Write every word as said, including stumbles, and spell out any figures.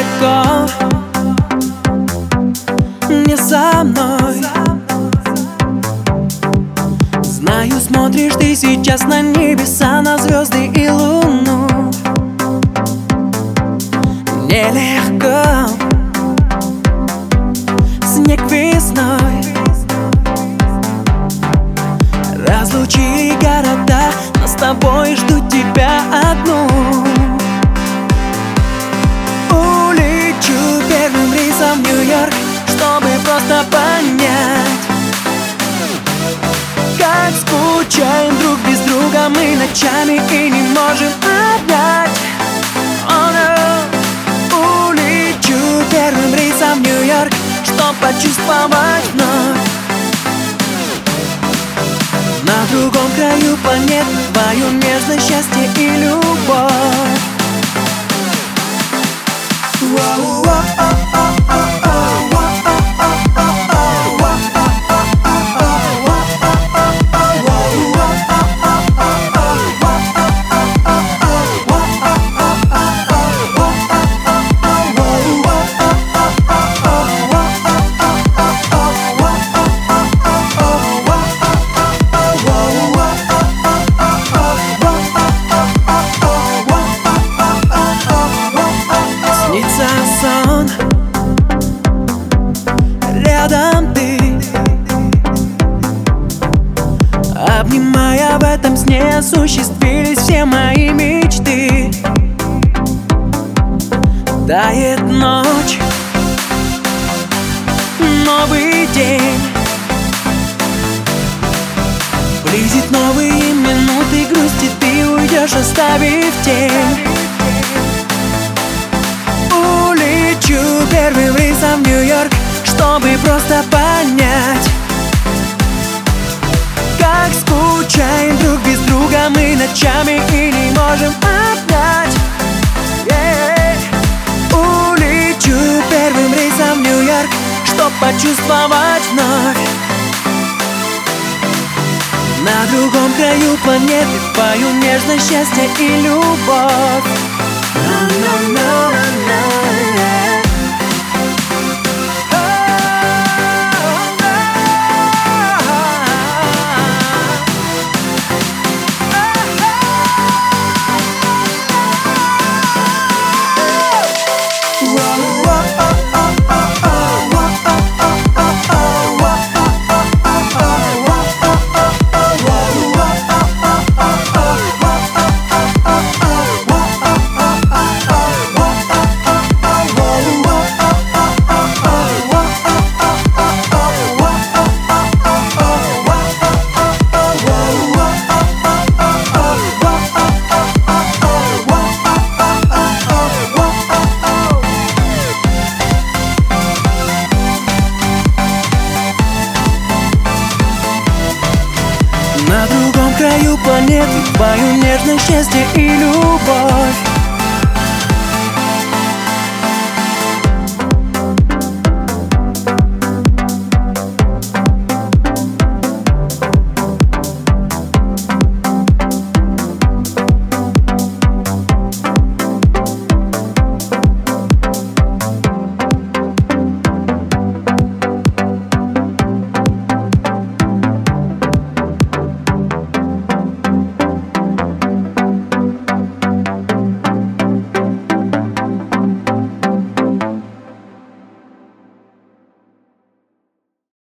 далеко, не со мной. Знаю, смотришь ты сейчас на небеса, на звезды и луну. Нелегко, снег весной разлучили города, но с тобой жду тебя одну. Улечу первым рейсом в Нью-Йорк, чтобы просто понять, как скучаем друг без друга мы ночами и не можем обнять. Oh, no. Улечу первым рейсом в Нью-Йорк, чтоб почувствовать вновь на другом краю планеты твою нежность, счастье и любовь. Сон, рядом ты, обнимая в этом сне, осуществились все мои мечты. Тает ночь, новый день, близит новые минуты грусти, ты уйдешь, оставив тень. Улечу первым рейсом в Нью-Йорк, чтобы просто понять, как скучаем друг без друга мы ночами и не можем обнять. Yeah. Улечу первым рейсом в Нью-Йорк, чтоб почувствовать вновь на другом краю планеты твою нежность, счастье и любовь. No, no, no, no. На другом краю планеты твою нежность, счастье и любовь.